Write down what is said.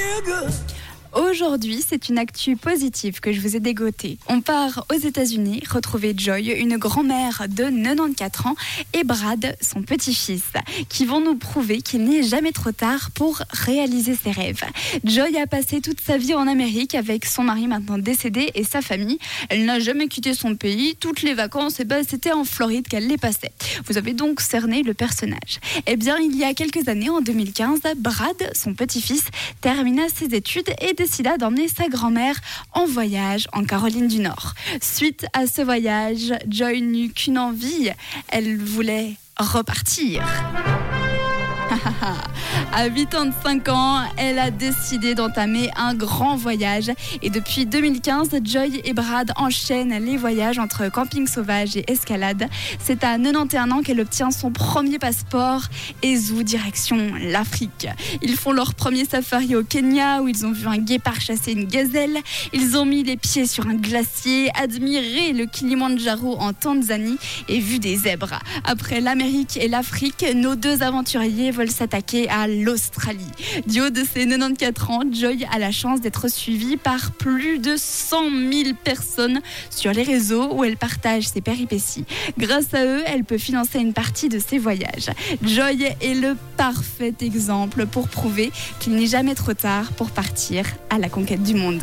Aujourd'hui, c'est une actu positive que je vous ai dégotée. On part aux États-Unis retrouver Joy, une grand-mère de 94 ans, et Brad, son petit-fils, qui vont nous prouver qu'il n'est jamais trop tard pour réaliser ses rêves. Joy a passé toute sa vie en Amérique avec son mari maintenant décédé et sa famille. Elle n'a jamais quitté son pays. Toutes les vacances, c'était en Floride qu'elle les passait. Vous avez donc cerné le personnage. Eh bien, il y a quelques années, en 2015, Brad, son petit-fils, termina ses études et décida d'emmener sa grand-mère en voyage en Caroline du Nord. Suite à ce voyage, Joy n'eut qu'une envie, elle voulait repartir. À 85 ans, elle a décidé d'entamer un grand voyage. Et depuis 2015, Joy et Brad enchaînent les voyages entre camping sauvage et escalade. C'est à 91 ans qu'elle obtient son premier passeport et zou direction l'Afrique. Ils font leur premier safari au Kenya où ils ont vu un guépard chasser une gazelle. Ils ont mis les pieds sur un glacier, admiré le Kilimandjaro en Tanzanie et vu des zèbres. Après l'Amérique et l'Afrique, nos deux aventuriers veulent s'attaquer à l'Australie. Du haut de ses 94 ans, Joy a la chance d'être suivie par plus de 100 000 personnes sur les réseaux où elle partage ses péripéties. Grâce à eux, elle peut financer une partie de ses voyages. Joy est le parfait exemple pour prouver qu'il n'est jamais trop tard pour partir à la conquête du monde.